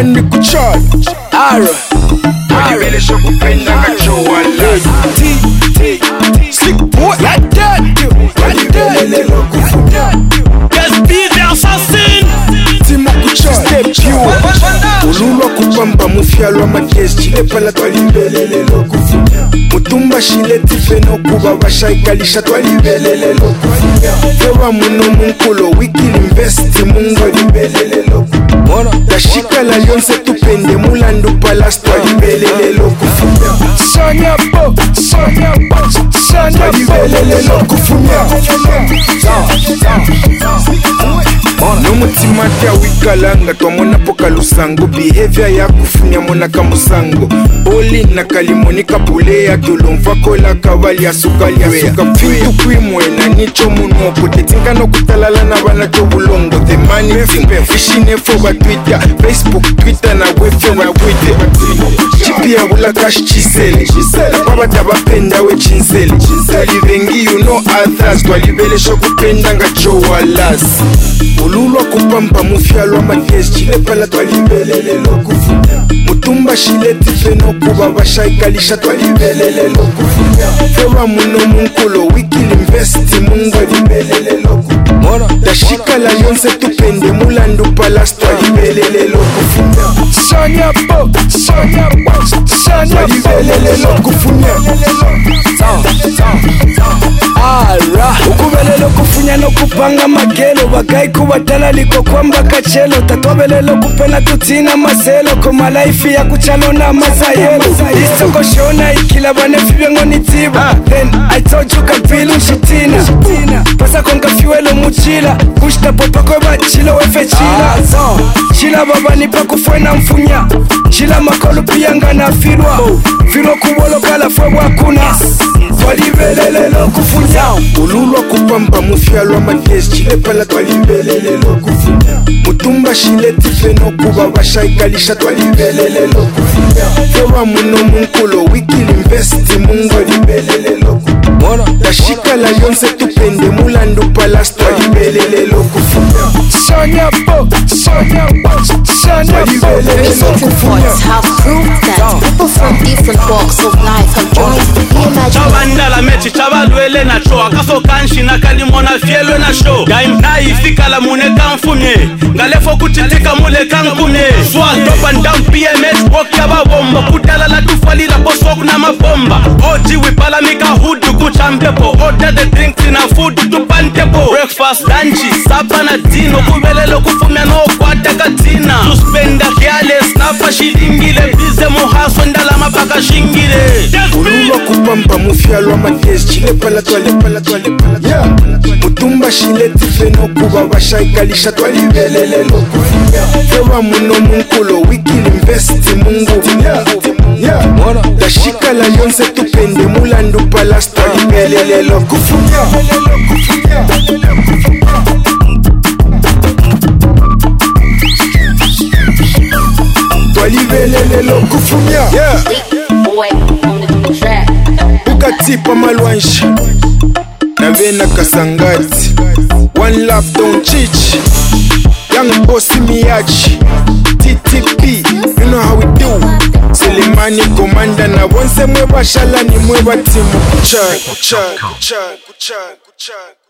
Mani kuchal Ara Walibele shokupenda ngachowa last Slick boy like that Walibele lokufunya Yes, be the assassin. Timo kuchal Step pure Ululwa kupamba mufyalwa magezi Chile pala twalibele lokufunya Mutumba shile tifeno kuba bashaikalisha twalibele lokufunya Fewa muno munkulo wikili investi mungo libele lokufunya Dashika la lionse tupende mulando palas twalibele lokufunya Sanya bo twalibele lokufunya Nomutima tia wikalanga twamona poka lusango Behavior ya kufunya mona kamusango Oli na kalimoni kapule ya tulomfa kola kawali ya sukali ya suka Pintu kwimwena nicho munopo Tetinga no kutalala na wana tobulongo The money thing, fishine foba Twitter Facebook, Twitter na wefe wa wite Chipia wula kash chisele Baba tabapenda we chinsele Twalivengi you know others Twalibele shokupenda nga chowa las Ululwa kupamba mufyalwa magezi Chile pala twalibele lokufunya Mutumba shile tifeno kuba bashaikalisha twalibele lokufunya Fewa muno munkulo wikili investi mungo libele lokufunya Dashika la lionse tupende mulando palas twalibele lokufunya Sanya bo twalibele lokufunya Ara ukubele lokufunya no kupanga magelo Bagai kubatala liko kwamba kachelo Tatwabele lokupena tutina maselo Koma laifi ya kuchalo na mazayelo Isoko shona ikila banefi bengo nitiba Then I told you kapilu shitina Pasa konga fiwelo muchila Kushta popa kweba chilo wefe chila Chila baba nipa kufwena mfunya Chila makolu piyanga na firwa Firwa kubolo kala fwewa kuna Twalibele lokufunya Ululwa kupamba mufyalwa magezi Chile pala twalibele lokufunya Mutumba shile tifeno kuba bashaikalisha twalibele lokufunya Fewa muno munkulo wikili investi mungo libele lokufunya Dashika la lionse tupende mulando palas twalibele lokufunya Sanya bo Recent reports have proved that people from different walks of life have joined the reimagining. Chabandala mechi chabalwele na cho Akaso kanshi na kalimona fielwe na show Gaim na ifika la mune kamfumye Ngalefo kutitika mule kankumye Swat up and down PMS walk ya babomba Kutala la tufali la boss walk na mabomba Oji wipala mika hudu kuchampepo Order the drinks in a food to pantepo Breakfast, lunchi, sapa na dino Kubelelo kufumya no kwate katina Suspenda kiale snapa shilingile Bize muhaso ndala mapaka shingile Ululwa kupamba mufyalwa magezi Chile pala twalibele Mutumba shile tifeno kuba bashaikalisha twalibele lokufunya Fewa muno munkulo wikili investi mungu Dashika la lionse tupende mulando palas twalibele lokufunya Twalibele lokufunya Boy on the track. Ukatipa malwanshi Navena kasangati One love don't cheat Young bossy miyachi TTP You know how we do Selemani komanda na wonse mweba shalani mweba timu Kuchai